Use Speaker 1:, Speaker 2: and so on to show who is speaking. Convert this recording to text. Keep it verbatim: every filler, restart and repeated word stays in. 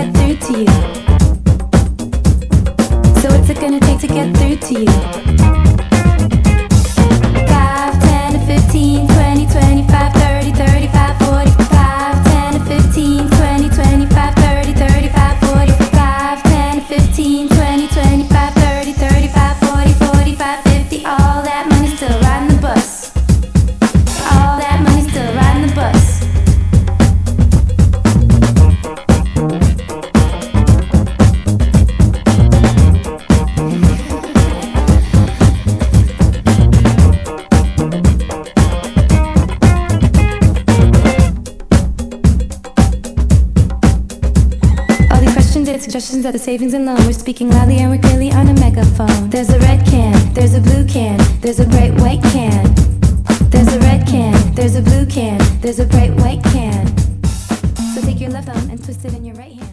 Speaker 1: get through to you? So what's it gonna take to get through to you? five, ten, fifteen, twenty, twenty-five, thirty, thirty-five, forty. five, ten, fifteen, twenty, twenty-five, thirty, thirty-five, forty. five, ten, fifteen, twenty, twenty-five, thirty, thirty-five, forty, forty-five, fifty. All that money still riding the bus. All that money still riding the bus. Suggestions that the savings and loan. We're speaking loudly and we're clearly on a megaphone. There's a red can, there's a blue can, there's a bright white can. There's a red can, there's a blue can, there's a bright white can. So take your left thumb and twist it in your right hand.